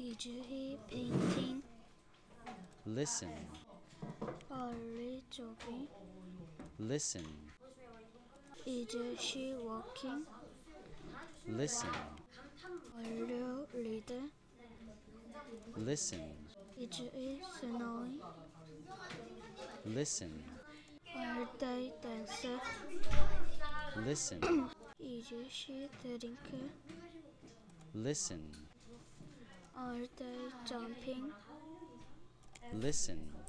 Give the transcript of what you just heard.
Is he painting? Listen. Are they jogging? Listen. Is she walking? Listen. Are you reading? Listen. Is it snowing? Listen. Are they dancing? Listen. Is she drinking? Listen. Are they jumping? Listen.